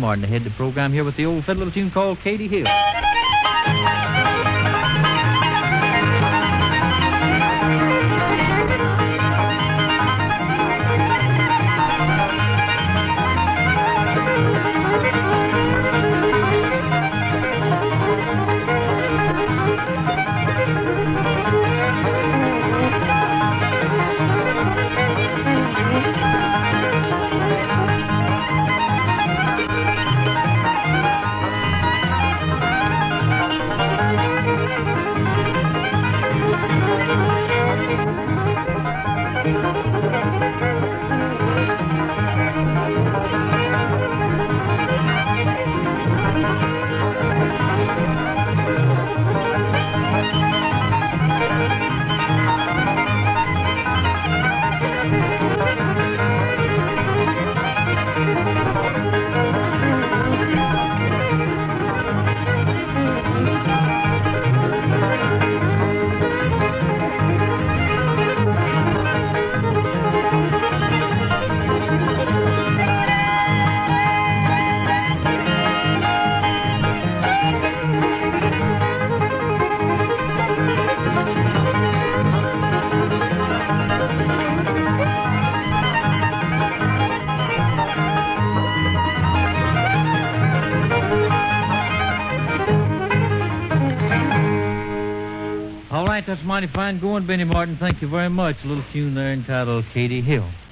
Martin to head the program here with the old fiddle tune called Katie Hill. All right, that's mighty fine going, Benny Martin. Thank you very much. A little tune there entitled Katie Hill.